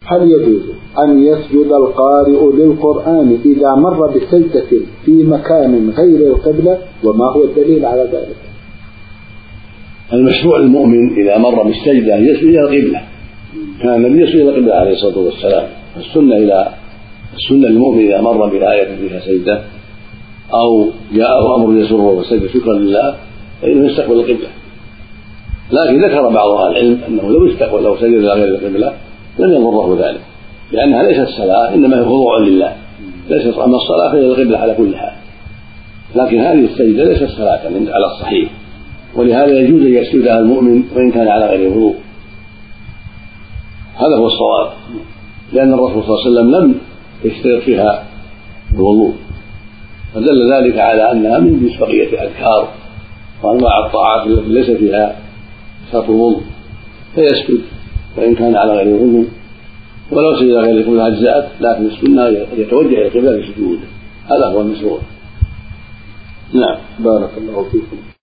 هل يجوز أن يسجد القارئ للقرآن إذا مر بسجدة في مكان غير القبلة؟ وما هو الدليل على ذلك؟ المشروع للمؤمن إذا مر بالسجدة يسجد إلى القبلة، كان النبي يسجد إلى القبلة عليه الصلاة والسلام. السنة للمؤمن إذا مر بآية فيها سجدة أو جاءه أمر يسره وسجد شكرا لله فإنه يستقبل القبلة. لكن ذكر بعض أهل العلم أنه لو سجد إلى غير القبلة لم يضره ذلك، لأنها ليست صلاة إنما هي خضوع لله، ليست أما الصلاة فهي القبلة على كل حال، لكن هذه السجدة ليست صلاة على الصحيح، ولهذا يجوز أن يسجدها المؤمن وإن كان على غير وضوء. هذا هو الصواب، لأن الرسول صلى الله عليه وسلم لم يشترط فيها الوضوء، فدل ذلك على أنها من جنس بقية الأذكار وأنواع الطاعات التي ليس فيها شرط الوضوء، فيسجد وإن كان على غير وضوء، ولو سجد غير القبلة أجزأت، لكن السنة يتوجه إلى القبلة بسجوده، هذا هو المشروع. نعم، بارك الله فيكم.